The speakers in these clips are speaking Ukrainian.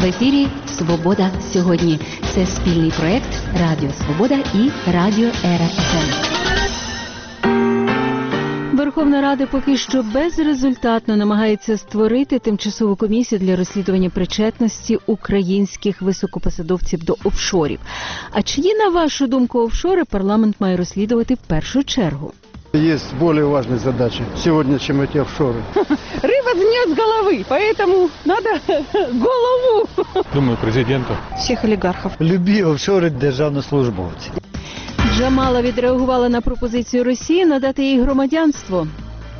ефірі «Свобода сьогодні». Це спільний проєкт Радіо Свобода і Радіо Ера ФМ. Верховна Рада поки що безрезультатно намагається створити тимчасову комісію для розслідування причетності українських високопосадовців до офшорів. А чиї, на вашу думку, офшори парламент має розслідувати в першу чергу? Есть более важные задачи сегодня, чем эти офшоры. Рыба гниет с головы, поэтому надо голову. Думаю, президента. Всех олигархов. Любі офшори державнослужбовці. Джамала відреагувала на пропозицію Росії надати їй громадянство.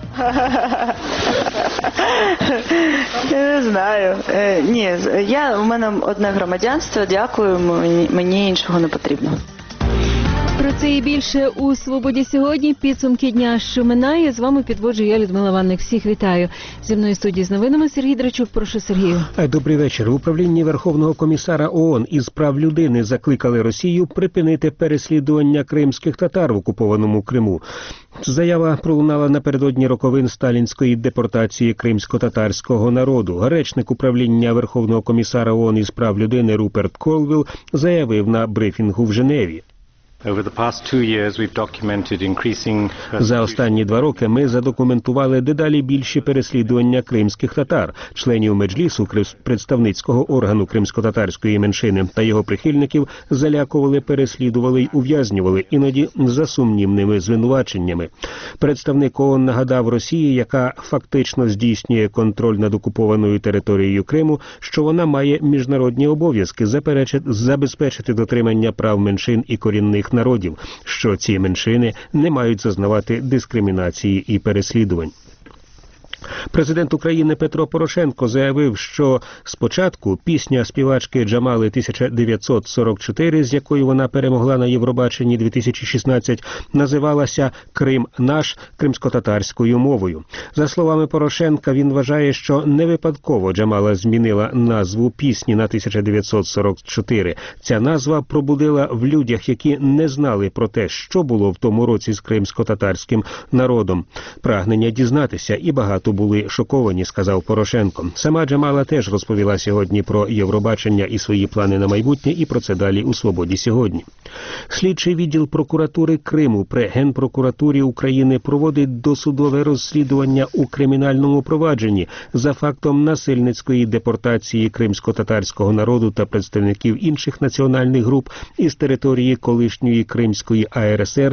Не знаю. Ні, у мене одне громадянство, дякую, мені іншого не потрібно. Про це і більше у «Свободі сьогодні». Підсумки дня, що минає. З вами підводжу я, Людмила Ванник. Всіх вітаю. Зі мною в студії з новинами Сергій Драчук. Прошу, Сергію. Добрий вечір. В управлінні Верховного комісара ООН із прав людини закликали Росію припинити переслідування кримських татар в окупованому Криму. Заява пролунала напередодні роковин сталінської депортації кримсько-татарського народу. Речник управління Верховного комісара ООН із прав людини Руперт Колвілл заявив на брифінгу в Женеві. За останні 2 роки ми задокументували дедалі більші переслідування кримських татар, членів Меджлісу, представницького органу кримсько-татарської меншини, та його прихильників залякували, переслідували й ув'язнювали, іноді за сумнівними звинуваченнями. Представник ООН нагадав Росії, яка фактично здійснює контроль над окупованою територією Криму, що вона має міжнародні обов'язки забезпечити дотримання прав меншин і корінних народів, що ці меншини не мають зазнавати дискримінації і переслідувань. Президент України Петро Порошенко заявив, що спочатку пісня співачки Джамали 1944, з якою вона перемогла на Євробаченні 2016, називалася «Крим наш» кримсько-татарською мовою. За словами Порошенка, він вважає, що не випадково Джамала змінила назву пісні на 1944. Ця назва пробудила в людях, які не знали про те, що було в тому році з кримсько-татарським народом, прагнення дізнатися, і багато були шоковані, сказав Порошенко. Сама Джамала теж розповіла сьогодні про Євробачення і свої плани на майбутнє, і про це далі у «Свободі сьогодні». Слідчий відділ прокуратури Криму при Генпрокуратурі України проводить досудове розслідування у кримінальному провадженні за фактом насильницької депортації кримсько-татарського народу та представників інших національних груп із території колишньої Кримської АРСР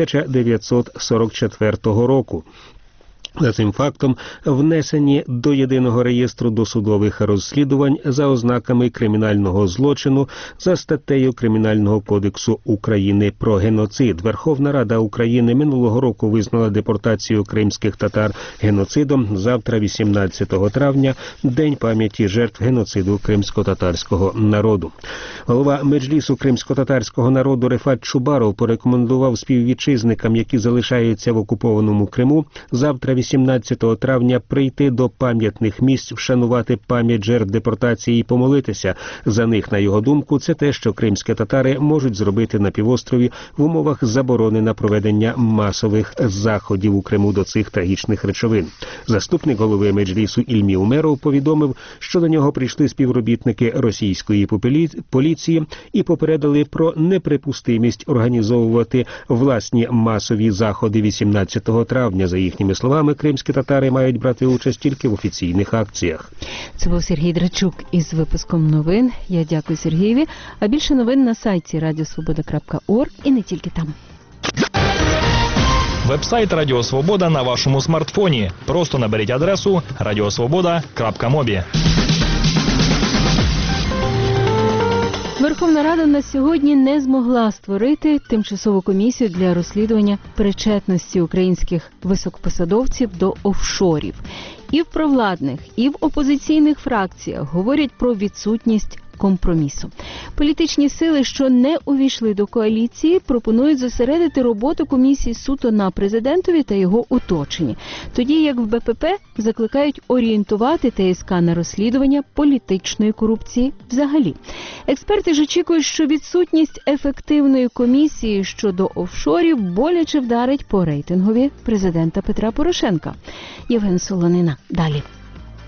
1944 року. За цим фактом внесені до єдиного реєстру досудових розслідувань за ознаками кримінального злочину за статтею Кримінального кодексу України про геноцид. Верховна Рада України минулого року визнала депортацію кримських татар геноцидом. Завтра, 18 травня, День пам'яті жертв геноциду кримсько-татарського народу. Голова Меджлісу кримсько-татарського народу Рефат Чубаров порекомендував співвітчизникам, які залишаються в окупованому Криму, завтра, 18 травня, прийти до пам'ятних місць, вшанувати пам'ять жертв депортації і помолитися за них. На його думку, це те, що кримські татари можуть зробити на півострові в умовах заборони на проведення масових заходів у Криму до цих трагічних речовин. Заступник голови Меджлісу Ільмі Умеров повідомив, що до нього прийшли співробітники російської поліції і попередили про неприпустимість організовувати власні масові заходи 18 травня. За їхніми словами, кримські татари мають брати участь тільки в офіційних акціях. Це був Сергій Драчук із випуском новин. Я дякую Сергієві. А більше новин на сайті radiosvoboda.org і не тільки там. Веб-сайт Радіо Свобода на вашому смартфоні. Просто наберіть адресу radiosvoboda.mobi. Верховна Рада на сьогодні не змогла створити тимчасову комісію для розслідування причетності українських високопосадовців до офшорів. І в провладних, і в опозиційних фракціях говорять про відсутність компромісу. Політичні сили, що не увійшли до коаліції, пропонують зосередити роботу комісії суто на президентові та його оточенні. Тоді як в БПП закликають орієнтувати ТСК на розслідування політичної корупції взагалі. Експерти ж очікують, що відсутність ефективної комісії щодо офшорів боляче вдарить по рейтингові президента Петра Порошенка. Євген Солонина. Далі.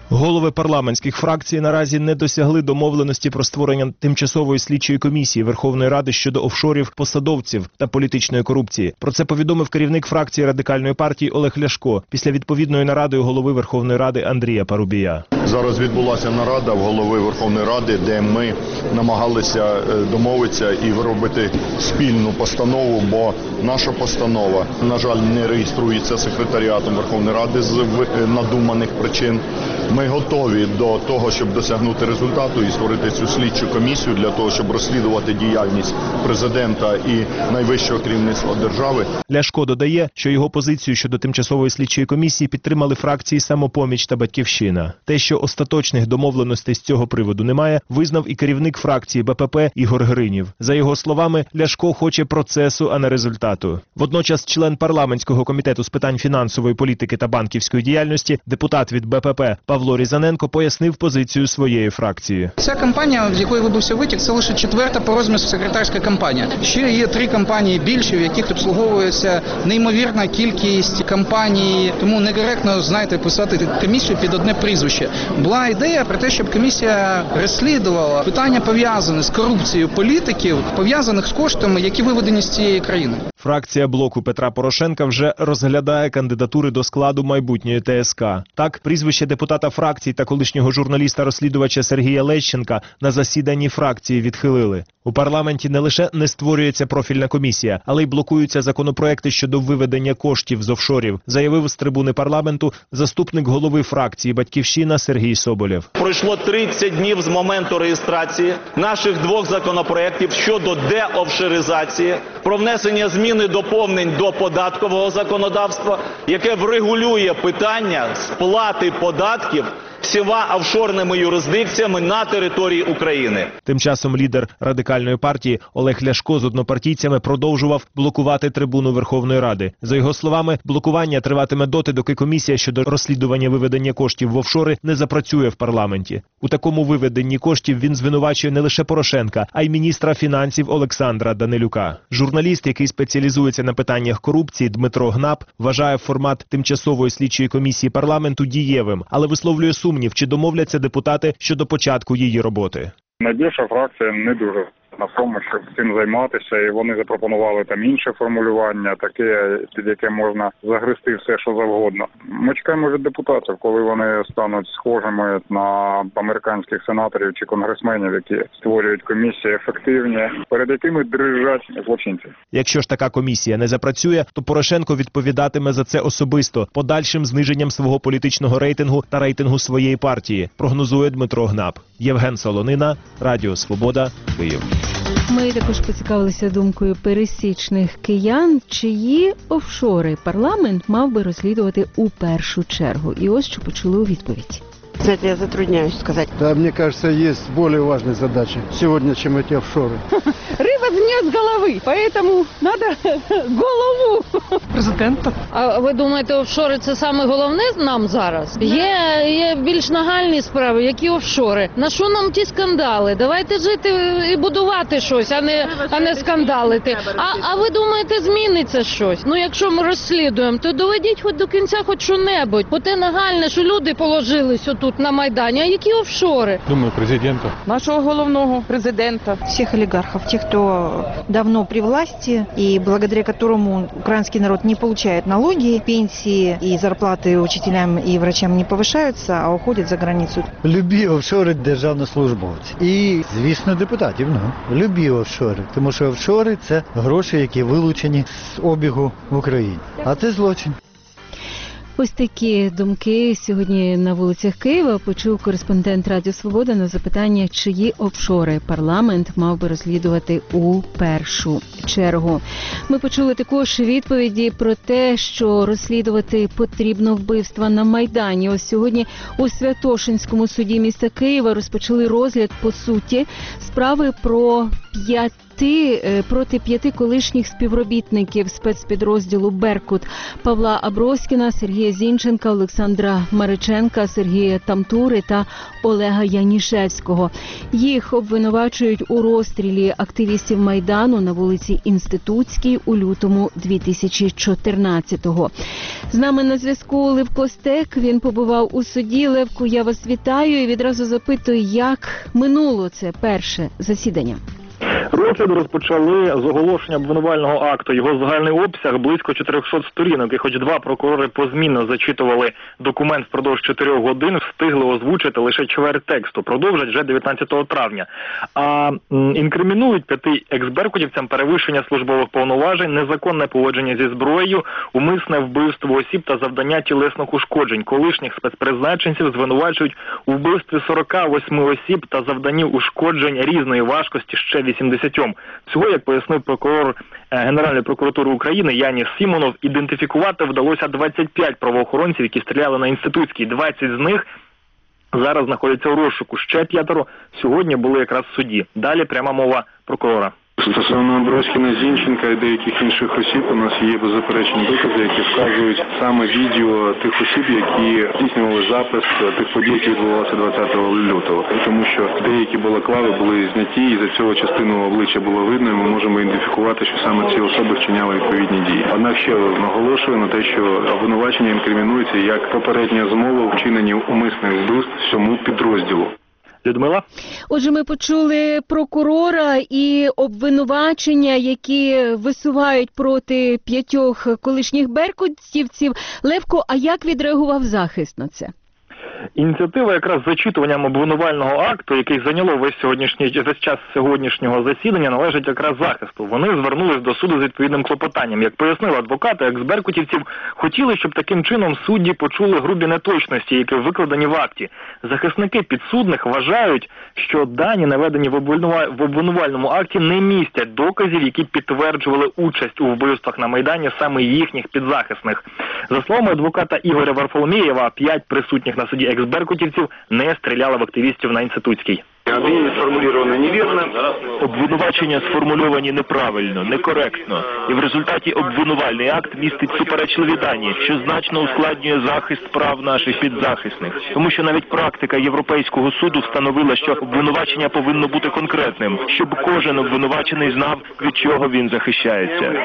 Голови парламентських фракцій наразі не досягли домовленості про створення тимчасової слідчої комісії Верховної Ради щодо офшорів посадовців та політичної корупції. Про це повідомив керівник фракції Радикальної партії Олег Ляшко після відповідної наради у голови Верховної Ради Андрія Парубія. Зараз відбулася нарада в голови Верховної Ради, де ми намагалися домовитися і виробити спільну постанову, бо наша постанова, на жаль, не реєструється секретаріатом Верховної Ради з надуманих причин. Ми готові до того, щоб досягнути результату і створити цю слідчу комісію для того, щоб розслідувати діяльність президента і найвищого керівництва держави. Ляшко додає, що його позицію щодо тимчасової слідчої комісії підтримали фракції «Самопоміч» та «Батьківщина». Те, що остаточних домовленостей з цього приводу немає, визнав і керівник фракції БПП Ігор Гринів. За його словами, Ляшко хоче процесу, а не результату. Водночас член парламентського комітету з питань фінансової політики та банківської діяльності, депутат від БПП Павло Різаненко пояснив позицію своєї фракції. Ця кампанія, з якої вибився витік, це лише 4-та по розміру секретарська кампанія. Ще є 3 кампанії більші, в яких обслуговується неймовірна кількість кампаній. Тому некоректно, знаєте, писати комісію під одне прізвище. Була ідея про те, щоб комісія розслідувала питання, пов'язані з корупцією політиків, пов'язаних з коштами, які виведені з цієї країни. Фракція блоку Петра Порошенка вже розглядає кандидатури до складу майбутньої ТСК. Так, прізвище депутата фракції та колишнього журналіста-розслідувача Сергія Лещенка на засіданні фракції відхилили. У парламенті не лише не створюється профільна комісія, але й блокуються законопроекти щодо виведення коштів з офшорів, заявив з трибуни парламенту заступник голови фракції «Батьківщина» Сергій Соболєв. Пройшло 30 днів з моменту реєстрації наших 2 законопроєктів щодо деофшоризації, про внесення змін і доповнень до податкового законодавства, яке врегулює питання сплати податків всіма офшорними юрисдикціями на території України. Тим часом лідер Радикальної партії Олег Ляшко з однопартійцями продовжував блокувати трибуну Верховної Ради. За його словами, блокування триватиме доти, доки комісія щодо розслідування виведення коштів в офшори не запрацює в парламенті. У такому виведенні коштів він звинувачує не лише Порошенка, а й міністра фінансів Олександра Данилюка. Журналіст, який спеціалізується на питаннях корупції, Дмитро Гнап, вважає формат тимчасової слідчої комісії парламенту дієвим, але висловлює сумнів, чи домовляться депутати щодо початку її роботи. Найбільша фракція не дуже на тому, щоб цим займатися, і вони запропонували там інше формулювання, таке, під яке можна загрести все, що завгодно. Ми чекаємо від депутатів, коли вони стануть схожими на американських сенаторів чи конгресменів, які створюють комісії ефективні, перед якими дрижать злочинці. Якщо ж така комісія не запрацює, то Порошенко відповідатиме за це особисто, подальшим зниженням свого політичного рейтингу та рейтингу своєї партії, прогнозує Дмитро Гнап. Євген Солонина, Радіо Свобода, Київ. Ми також поцікавилися думкою пересічних киян, чиї офшори парламент мав би розслідувати у першу чергу. І ось що почули у відповідь. Знаете, я затрудняюсь сказать. Да, мне кажется, есть более важные задачи сегодня, чем эти офшоры. Рыба не с головы, поэтому надо голову. Президента. А ви думаєте, офшори це саме головне нам зараз? Є більш нагальні справи, які офшори. На що нам ті скандали? Давайте жити і будувати щось, а не скандалити. А ви думаєте, зміниться щось? Ну, якщо ми розслідуємо, то доведіть хоч до кінця хоч що-небудь. Бо те нагальне, що люди положились отут на Майдані. А які офшори? Думаю, президента. Нашого головного президента. Всех олигархов, тех, кто давно при власти и благодаря которому украинский народ не получает налоги, пенсии и зарплаты учителям и врачам не повышаются, а уходят за границу. Любі офшори державнослужбовці. І, звісно, депутатів. Любі офшори. Тому що офшори – це гроші, які вилучені з обігу в Україні. А це злочин. Ось такі думки сьогодні на вулицях Києва почув кореспондент Радіо Свобода на запитання, чиї офшори парламент мав би розслідувати у першу чергу. Ми почули також відповіді про те, що розслідувати потрібно вбивства на Майдані. Ось сьогодні у Святошинському суді міста Києва розпочали розгляд по суті справи про проти 5 колишніх співробітників спецпідрозділу «Беркут» Павла Аброськіна, Сергія Зінченка, Олександра Мариченка, Сергія Тамтури та Олега Янішевського. Їх обвинувачують у розстрілі активістів Майдану на вулиці Інститутській у лютому 2014-го. З нами на зв'язку Левко Стек, він побував у суді. Левку, я вас вітаю і відразу запитую, як минуло це перше засідання? Розгляд розпочали з оголошення обвинувального акту. Його загальний обсяг близько 400 сторінок, і хоч два прокурори позмінно зачитували документ впродовж 4 годин, встигли озвучити лише чверть тексту. Продовжать вже 19 травня. А інкримінують 5 екс-беркутівцям перевищення службових повноважень, незаконне поводження зі зброєю, умисне вбивство осіб та завдання тілесних ушкоджень. Колишніх спецпризначенців звинувачують у вбивстві 48 осіб та завданні ушкоджень різної важкості ще 80. Всього, як пояснив прокурор Генеральної прокуратури України Яніс Сімонов, ідентифікувати вдалося 25 правоохоронців, які стріляли на Інститутській. 20 з них зараз знаходяться у розшуку. Ще 5 сьогодні були якраз в суді. Далі пряма мова прокурора. Стосовно Аброськіна, Зінченка і деяких інших осіб у нас є беззаперечні докази, які вказують саме відео тих осіб, які здійснювали запис тих подій, які відбувалися 20 лютого. Тому що деякі балаклави були зняті, і за цього частину обличчя було видно, і ми можемо ідентифікувати, що саме ці особи вчиняли відповідні дії. Однак ще наголошую на те, що обвинувачення інкримінується як попередня змова у вчиненні умисних вбивств всьому підрозділу. Людмила? Отже, ми почули прокурора і обвинувачення, які висувають проти 5 колишніх беркутівців. Левко, а як відреагував захист на це? Ініціатива якраз з зачитуванням обвинувального акту, який зайняло весь час сьогоднішнього засідання, належить якраз захисту. Вони звернулись до суду з відповідним клопотанням. Як пояснили адвокати, екс-беркутівців хотіли, щоб таким чином судді почули грубі неточності, які викладені в акті. Захисники підсудних вважають, що дані, наведені в обвинувальному акті, не містять доказів, які підтверджували участь у вбивствах на Майдані саме їхніх підзахисних. За словами адвоката Ігоря Варфоломєєва, 5 присутніх на суді екс-беркутівців не стріляли в активістів на Інститутській. Обвинувачення сформульовані неправильно, некоректно. І в результаті обвинувальний акт містить суперечливі дані, що значно ускладнює захист прав наших підзахисних. Тому що навіть практика Європейського суду встановила, що обвинувачення повинно бути конкретним, щоб кожен обвинувачений знав, від чого він захищається.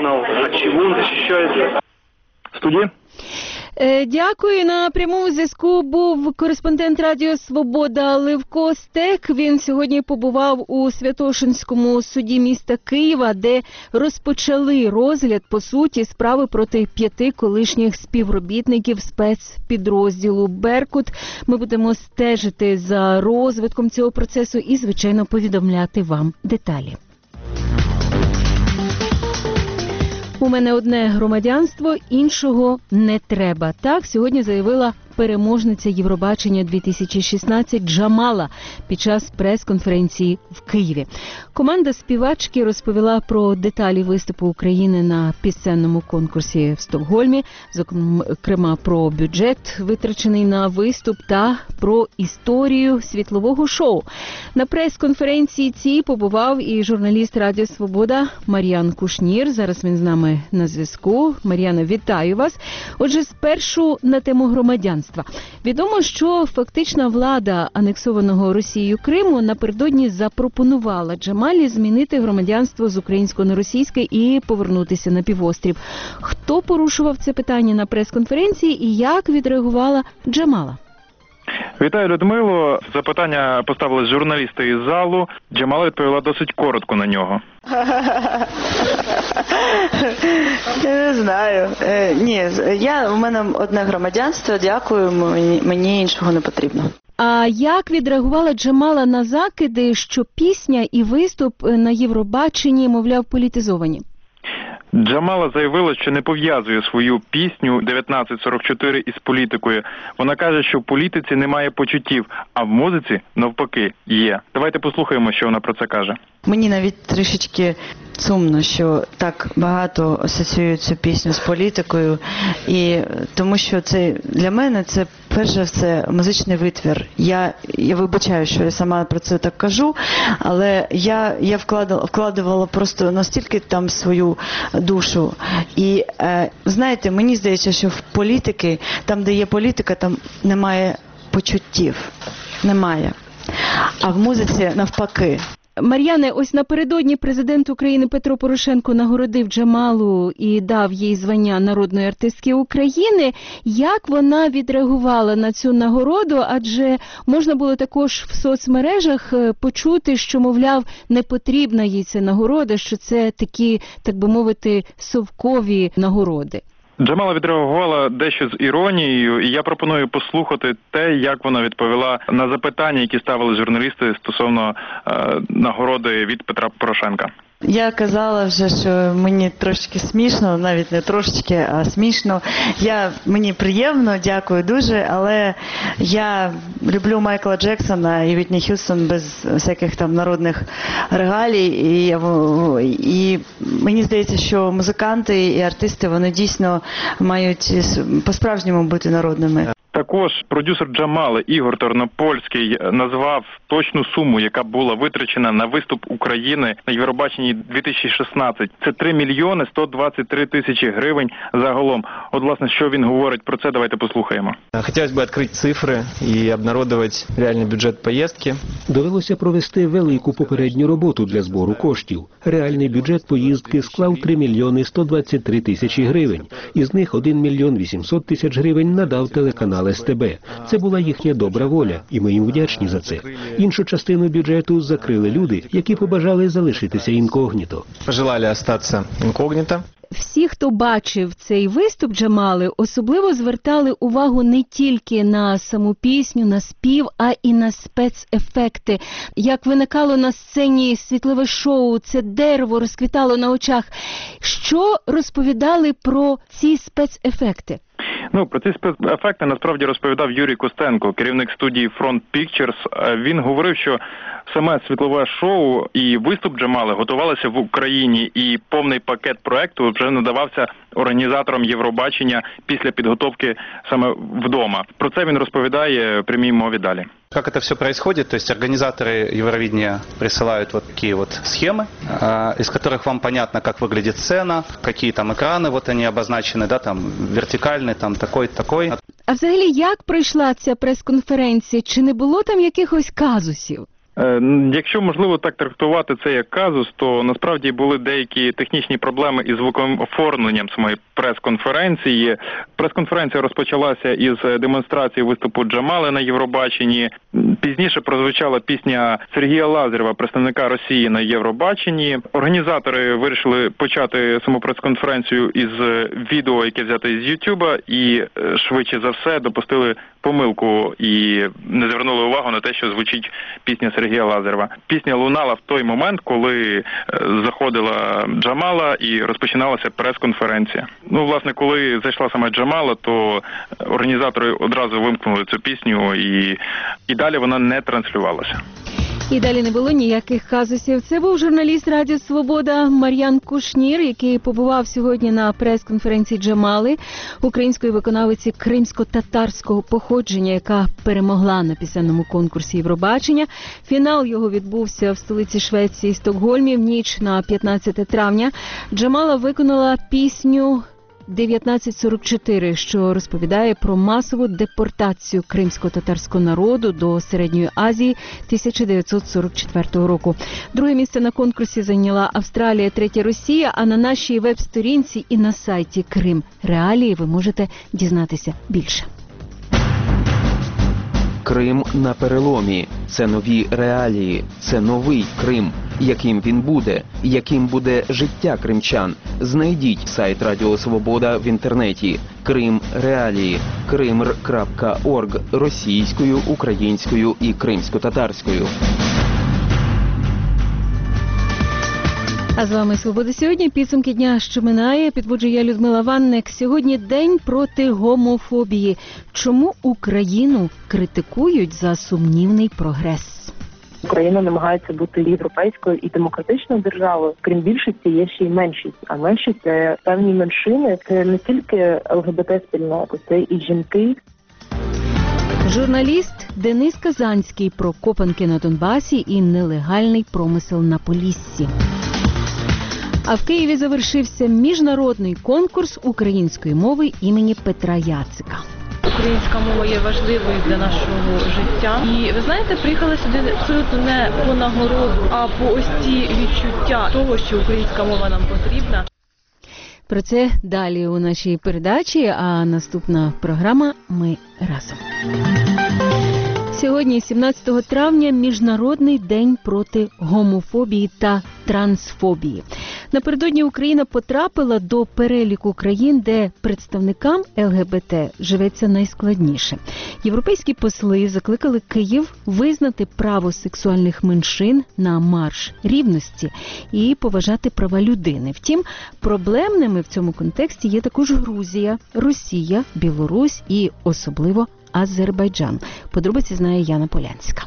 Студія? Дякую. На прямому зв'язку був кореспондент Радіо Свобода Левко Стек. Він сьогодні побував у Святошинському суді міста Києва, де розпочали розгляд, по суті, справи проти 5 колишніх співробітників спецпідрозділу «Беркут». Ми будемо стежити за розвитком цього процесу і, звичайно, повідомляти вам деталі. У мене одне громадянство, іншого не треба. Так сьогодні заявила переможниця Євробачення 2016 Джамала під час прес-конференції в Києві. Команда співачки розповіла про деталі виступу України на пісенному конкурсі в Стокгольмі, зокрема про бюджет, витрачений на виступ, та про історію світлового шоу. На прес-конференції цій побував і журналіст Радіо Свобода Мар'ян Кушнір. Зараз він з нами на зв'язку. Мар'яно, вітаю вас. Отже, спершу на тему громадянства. Відомо, що фактична влада анексованого Росією Криму напередодні запропонувала Джамалі змінити громадянство з українського на російське і повернутися на півострів. Хто порушував це питання на прес-конференції і як відреагувала Джамала? Вітаю, Людмило. Запитання поставили журналісти із залу. Джамала відповіла досить коротко на нього. Я не знаю. Ні, у мене одне громадянство, дякую, мені іншого не потрібно. А як відреагувала Джамала на закиди, що пісня і виступ на Євробаченні, мовляв, політизовані? Джамала заявила, що не пов'язує свою пісню 1944 із політикою. Вона каже, що в політиці немає почуттів, а в музиці, навпаки, є. Давайте послухаємо, що вона про це каже. Мені навіть трішечки сумно, що так багато асоціюють цю пісню з політикою, і тому що це для мене це перш за все музичний витвір. Я вибачаю, що я сама про це так кажу, але я вкладувала просто настільки там свою душу. І знаєте, мені здається, що в політики, там де є політика, там немає почуттів. Немає. А в музиці навпаки. Мар'яне, ось напередодні президент України Петро Порошенко нагородив Джамалу і дав їй звання народної артистки України. Як вона відреагувала на цю нагороду? Адже можна було також в соцмережах почути, що, мовляв, не потрібна їй ця нагорода, що це такі, так би мовити, совкові нагороди. Джамала відреагувала дещо з іронією, і я пропоную послухати те, як вона відповіла на запитання, які ставили журналісти стосовно нагороди від Петра Порошенка. Я казала вже, що мені трошки смішно, навіть не трошечки, а смішно. Мені приємно, дякую дуже, але я люблю Майкла Джексона і Вітні Х'юстон без всяких там народних регалій. І мені здається, що музиканти і артисти, вони дійсно мають по-справжньому бути народними. Також продюсер Джамали Ігор Тернопольський назвав точну суму, яка була витрачена на виступ України на Євробаченні 2016. Це 3 мільйони 123 тисячі гривень загалом. От, власне, що він говорить про це, давайте послухаємо. Хотілося б відкрити цифри і обнародувати реальний бюджет поїздки. Довелося провести велику попередню роботу для збору коштів. Реальний бюджет поїздки склав 3 мільйони 123 тисячі гривень. Із них 1 мільйон 800 тисяч гривень надав телеканал СТБ. Це була їхня добра воля, і ми їм вдячні за це. Іншу частину бюджету закрили люди, які побажали залишитися інкогніто. Пожелали залишитися інкогніто. Всі, хто бачив цей виступ Джамали, особливо звертали увагу не тільки на саму пісню, на спів, а і на спецефекти. Як виникало на сцені світлове шоу, це дерево розквітало на очах. Що розповідали про ці спецефекти? Про ці спецефекти насправді розповідав Юрій Костенко, керівник студії Front Pictures. Він говорив, що саме світлове шоу і виступ Джамали готувалися в Україні, і повний пакет проекту вже надавався організаторам Євробачення після підготовки саме вдома. Про це він розповідає в прямій мові далі. Как это все происходит? То есть организаторы Евровидения присылают вот такие вот схемы, из которых вам понятно, как выглядит сцена, какие там экраны, вот они обозначены, да, там вертикальный, там такой. А взагалі, як пройшла ця прес-конференція? Чи не було там якихось казусів? Якщо можливо так трактувати це як казус, то насправді були деякі технічні проблеми із звуковим оформленням самої прес-конференції. Прес-конференція розпочалася із демонстрації виступу Джамали на Євробаченні. Пізніше прозвучала пісня Сергія Лазарєва, представника Росії на Євробаченні. Організатори вирішили почати саму прес-конференцію із відео, яке взято із Ютуба, і швидше за все допустили помилку і не звернули увагу на те, що звучить пісня Сергія Лазарєва. Пісня лунала в той момент, коли заходила Джамала і розпочиналася прес-конференція. Власне, коли зайшла сама Джамала, то організатори одразу вимкнули цю пісню і далі вона не транслювалася. І далі не було ніяких казусів. Це був журналіст Радіо Свобода Мар'ян Кушнір, який побував сьогодні на прес-конференції Джамали, української виконавиці кримсько-татарського походження, яка перемогла на пісенному конкурсі Євробачення. Фінал його відбувся в столиці Швеції Стокгольмі в ніч на 15 травня. Джамала виконала пісню 1944, що розповідає про масову депортацію кримсько-татарського народу до Середньої Азії 1944 року. Друге місце на конкурсі зайняла Австралія, третє Росія, а на нашій веб-сторінці і на сайті Крим Реалії ви можете дізнатися більше. Крим на переломі. Це нові реалії. Це новий Крим. Яким він буде? Яким буде життя кримчан? Знайдіть сайт Радіо Свобода в інтернеті. Крим Реалії. krimr.org російською, українською і кримсько-татарською. А з вами «Свобода сьогодні». Підсумки дня, що минає. Підводжу я, Людмила Ванник. Сьогодні день проти гомофобії. Чому Україну критикують за сумнівний прогрес? Україна намагається бути європейською і демократичною державою. Крім більшості, є ще й меншість. А меншість – це певні меншини. Це не тільки ЛГБТ-спільнота, це і жінки. Журналіст Денис Казанський про копанки на Донбасі і нелегальний промисел на Поліссі. А в Києві завершився міжнародний конкурс української мови імені Петра Яцика. Українська мова є важливою для нашого життя. І ви знаєте, приїхали сюди абсолютно не по нагороду, а по ось ці відчуття того, що українська мова нам потрібна. Про це далі у нашій передачі, а наступна програма «Ми разом». Сьогодні, 17 травня, Міжнародний день проти гомофобії та трансфобії. Напередодні Україна потрапила до переліку країн, де представникам ЛГБТ живеться найскладніше. Європейські посли закликали Київ визнати право сексуальних меншин на марш рівності і поважати права людини. Втім, проблемними в цьому контексті є також Грузія, Росія, Білорусь і особливо Азербайджан. Подробиці знає Яна Полянська.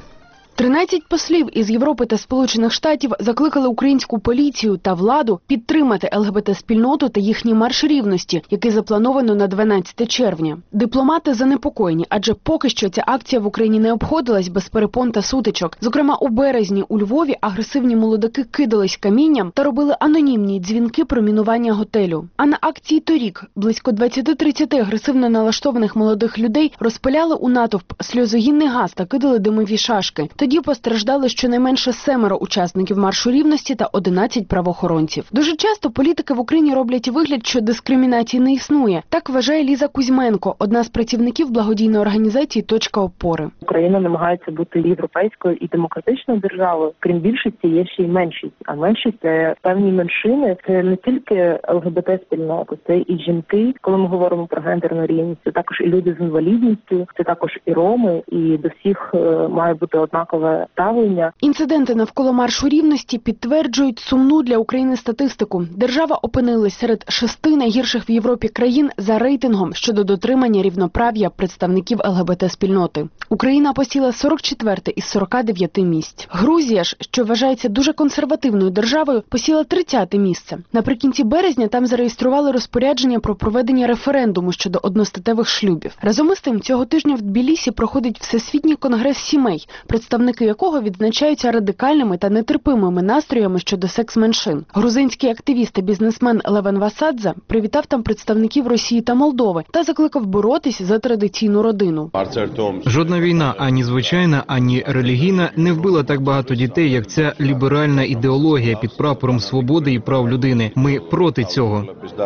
13 послів із Європи та Сполучених Штатів закликали українську поліцію та владу підтримати ЛГБТ-спільноту та їхній марш рівності, який заплановано на 12 червня. Дипломати занепокоєні, адже поки що ця акція в Україні не обходилась без перепон та сутичок. Зокрема, у березні у Львові агресивні молодики кидались камінням та робили анонімні дзвінки про мінування готелю. А на акції торік близько 20-30 агресивно налаштованих молодих людей розпиляли у натовп сльозогінний газ та кидали димові шашки. Тоді постраждали щонайменше 7 учасників маршу рівності та 11 правоохоронців. Дуже часто політики в Україні роблять вигляд, що дискримінації не існує. Так вважає Ліза Кузьменко, одна з працівників благодійної організації «Точка опори». Україна намагається бути європейською і демократичною державою. Крім більшості, є ще й меншість. А меншість – це певні меншини. Це не тільки ЛГБТ-спільнота, це і жінки. Коли ми говоримо про гендерну рівність, це також і люди з інвалідністю, це також і роми, і до всіх має бути однакове ставлення. Інциденти навколо маршу рівності підтверджують сумну для України статистику. Держава опинилась серед 6 найгірших в Європі країн за рейтингом щодо дотримання рівноправ'я представників ЛГБТ-спільноти. Україна посіла 44 із 49 місць. Грузія ж, що вважається дуже консервативною державою, посіла 30 місце. Наприкінці березня там зареєстрували розпорядження про проведення референдуму щодо одностатевих шлюбів. Разом із тим, цього тижня в Тбілісі проходить Всесвітній конгрес сімей, представники якого відзначаються радикальними та нетерпимими настроями щодо секс-меншин. Грузинський активіст і бізнесмен Левен Васадзе привітав там представників Росії та Молдови та закликав боротись за традиційну родину. Жодна війна, ані звичайна, ані релігійна, не вбила так багато дітей, як ця ліберальна ідеологія під прапором свободи і прав людини. Ми проти цього.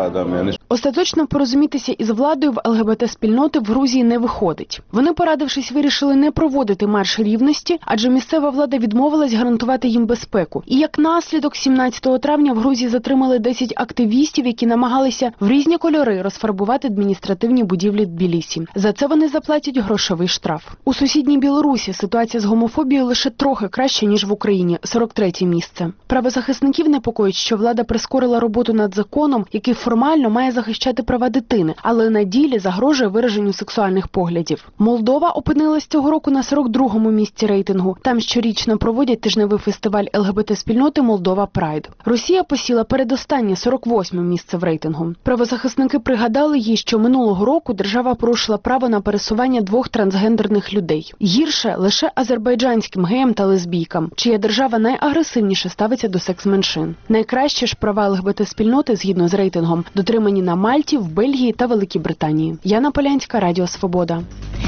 Остаточно порозумітися із владою в ЛГБТ-спільноти в Грузії не виходить. Вони, порадившись, вирішили не проводити марш рівності, адже місцева влада відмовилась гарантувати їм безпеку. І як наслідок, 17 травня в Грузії затримали 10 активістів, які намагалися в різні кольори розфарбувати адміністративні будівлі Тбілісі. За це вони заплатять грошовий штраф. У сусідній Білорусі ситуація з гомофобією лише трохи краще, ніж в Україні – 43-те місце. Правозахисників непокоїть, що влада прискорила роботу над законом, який формально має захищати права дитини, але на ділі загрожує вираженню сексуальних поглядів. Молдова опинилась цього року на 42-му місці рейтингу. Там щорічно проводять тижневий фестиваль ЛГБТ-спільноти «Молдова Прайд». Росія посіла передостаннє 48-ме місце в рейтингу. Правозахисники пригадали їй, що минулого року держава порушила право на пересування 2 трансгендерних людей. Гірше лише азербайджанським геям та лесбійкам, чия держава найагресивніше ставиться до секс-меншин. Найкраще ж права ЛГБТ-спільноти, згідно з рейтингом, дотримані на Мальті, в Бельгії та Великій Британії. Яна Полянська, Радіо Свобода.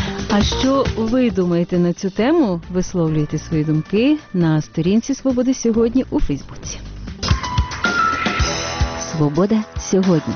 А що ви думаєте на цю тему? Висловлюйте свої думки на сторінці «Свободи сьогодні» у Фейсбуці. «Свобода сьогодні».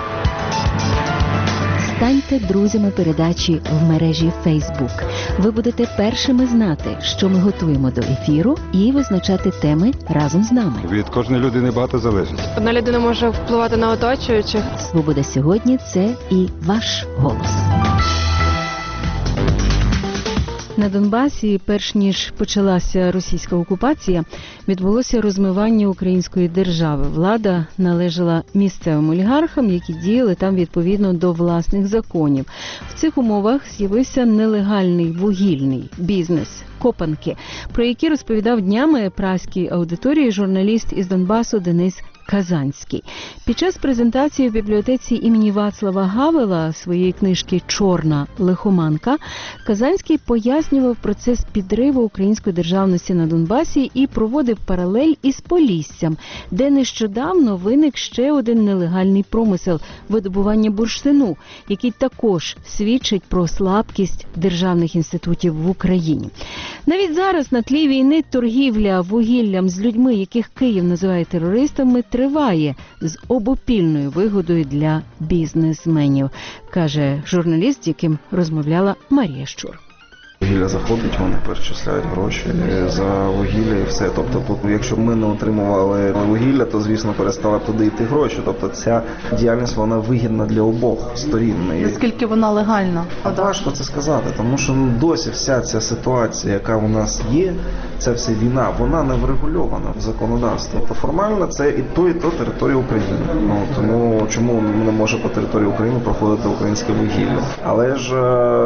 Станьте друзями передачі в мережі Facebook. Ви будете першими знати, що ми готуємо до ефіру, і визначати теми разом з нами. Від кожної людини багато залежить. Одна людина може впливати на оточуючих. «Свобода сьогодні» – це і ваш голос. На Донбасі, перш ніж почалася російська окупація, відбулося розмивання української держави. Влада належала місцевим олігархам, які діяли там відповідно до власних законів. В цих умовах з'явився нелегальний вугільний бізнес – копанки, про які розповідав днями праській аудиторії журналіст із Донбасу Денис Казанський. Під час презентації в бібліотеці імені Вацлава Гавела своєї книжки «Чорна лихоманка» Казанський пояснював процес підриву української державності на Донбасі і проводив паралель із Поліссям, де нещодавно виник ще один нелегальний промисел – видобування бурштину, який також свідчить про слабкість державних інститутів в Україні. Навіть зараз на тлі війни торгівля вугіллям з людьми, яких Київ називає терористами, триває з обопільною вигодою для бізнесменів, каже журналіст, з яким розмовляла Марія Щур. Вугілля заходить, вони перечисляють гроші за вугілля і все. Тобто, якщо б ми не отримували вугілля, то, звісно, перестали б туди йти гроші. Тобто, ця діяльність, вона вигідна для обох сторін. Наскільки вона легальна? Важко це сказати, тому що досі вся ця ситуація, яка у нас є, ця вся війна, вона не врегульована в законодавстві. Тобто, формально це і то територія України. Тому чому не може по території України проходити українське вугілля? Але ж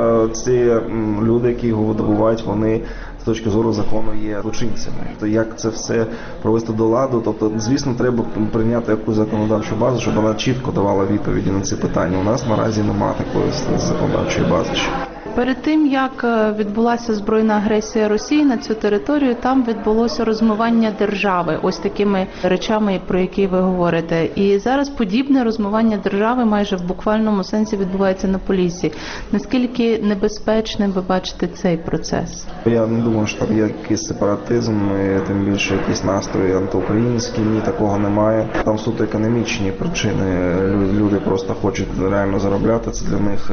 ці люди, які його видобувають, вони з точки зору закону є злочинцями. То як це все провести до ладу? Тобто, звісно, треба прийняти якусь законодавчу базу, щоб вона чітко давала відповіді на ці питання. У нас наразі немає такої законодавчої бази. Перед тим, як відбулася збройна агресія Росії на цю територію, там відбулося розмивання держави, ось такими речами, про які ви говорите. І зараз подібне розмивання держави майже в буквальному сенсі відбувається на Поліссі. Наскільки небезпечним ви бачите цей процес? Я не думаю, що там є якийсь сепаратизм, і тим більше якісь настрої антиукраїнські, ні, такого немає. Там суто економічні причини. Люди просто хочуть реально заробляти, це для них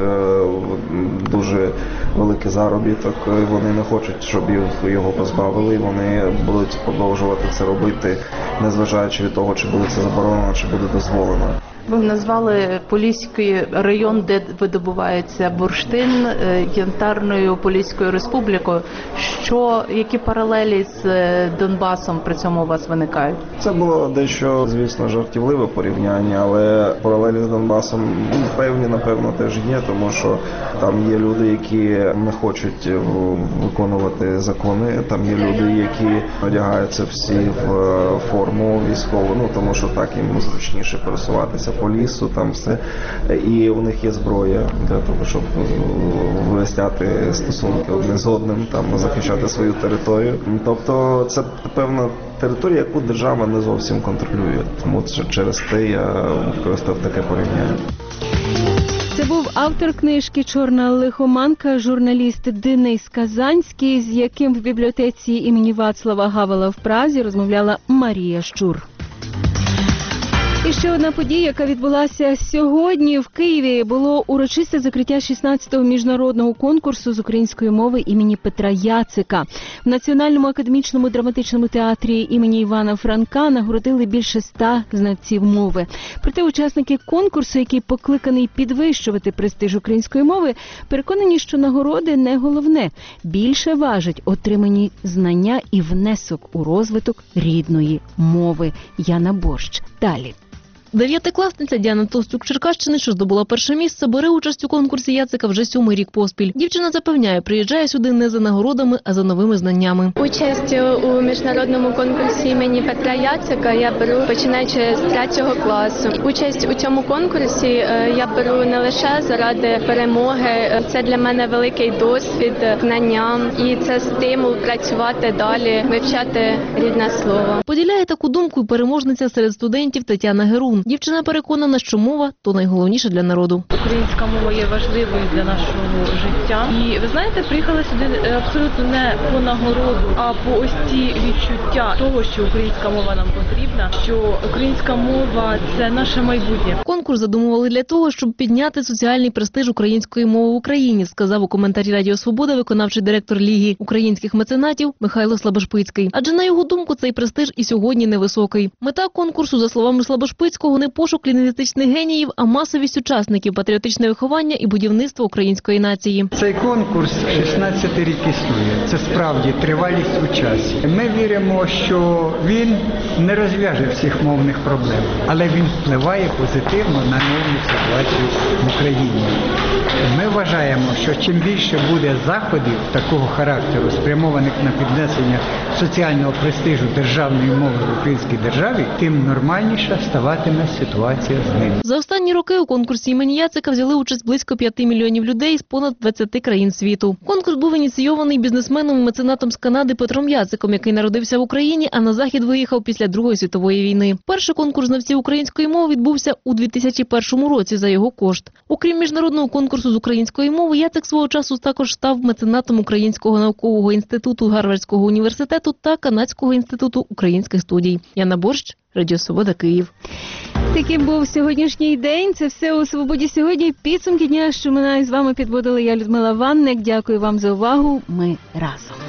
дуже великий заробіток, вони не хочуть, щоб його позбавили, вони будуть продовжувати це робити, незважаючи від того, чи буде це заборонено, чи буде дозволено. Ви назвали Поліський район, де видобувається бурштин, Янтарною Поліською республікою. Які паралелі з Донбасом при цьому у вас виникають? Це було дещо, звісно, жартівливе порівняння, але паралелі з Донбасом певні, напевно, теж є, тому що там є люди, які не хочуть виконувати закони, там є люди, які одягаються всі в форму військову, тому що так їм зручніше пересуватися по лісу, там все, і у них є зброя для того, щоб виясняти стосунки одне з одним, там захищати свою територію. Тобто це певна територія, яку держава не зовсім контролює. Тому через те я використав таке порівняння. Це був автор книжки «Чорна лихоманка», журналіст Денис Казанський, з яким в бібліотеці імені Вацлава Гавела в Празі розмовляла Марія Щур. І ще одна подія, яка відбулася сьогодні в Києві, було урочисте закриття 16-го міжнародного конкурсу з української мови імені Петра Яцика. В Національному академічному драматичному театрі імені Івана Франка нагородили більше 100 знавців мови. Проте учасники конкурсу, який покликаний підвищувати престиж української мови, переконані, що нагороди не головне. Більше важать отримані знання і внесок у розвиток рідної мови. Яна Борщ. Далі. Дев'ятикласниця Діана Толстюк Черкащини, що здобула перше місце, бере участь у конкурсі Яцика вже 7-й рік поспіль. Дівчина запевняє, приїжджає сюди не за нагородами, а за новими знаннями. Участь у міжнародному конкурсі імені Петра Яцика я беру починаючи з 3-го класу. Участь у цьому конкурсі я беру не лише заради перемоги, це для мене великий досвід, знання і це стимул працювати далі, вивчати рідне слово. Поділяє таку думку і переможниця серед студентів Тетяна Герун. Дівчина переконана, що мова – то найголовніше для народу. Українська мова є важливою для нашого життя. І ви знаєте, приїхали сюди абсолютно не по нагороду, а по ось ці відчуття того, що українська мова нам потрібна, що українська мова – це наше майбутнє. Конкурс задумували для того, щоб підняти соціальний престиж української мови в Україні, сказав у коментарі Радіо Свобода виконавчий директор Ліги українських меценатів Михайло Слабошпицький. Адже, на його думку, цей престиж і сьогодні невисокий. Мета конкурсу, за словами Слабошпицького, не пошук лінгвістичних геніїв, а масовість учасників, патріотичне виховання і будівництво української нації. Цей конкурс 16 рік існує. Це справді тривалість у часі. Ми віримо, що він не розв'яже всіх мовних проблем, але він впливає позитивно на мовну ситуацію в Україні. Ми вважаємо, що чим більше буде заходів такого характеру, спрямованих на піднесення соціального престижу державної мови в українській державі, тим нормальніша ставатиме ситуація з ним. За останні роки у конкурсі імені Яцика взяли участь близько 5 мільйонів людей з понад 20 країн світу. Конкурс був ініційований бізнесменом і меценатом з Канади Петром Яциком, який народився в Україні, а на Захід виїхав після Другої світової війни. Перший конкурс знавців української мови відбувся у 2001 році за його кошт. Окрім міжнародного конкурсу з української мови, Яцик свого часу також став меценатом Українського наукового інституту Гарвардського університету та Канадського інституту українських студій. Яна Борщ, Радіо Свобода, Київ. Таким був сьогоднішній день. Це все у «Свободі сьогодні». Підсумки дня, що минає, з вами підводила я, Людмила Ванник. Дякую вам за увагу. Ми разом.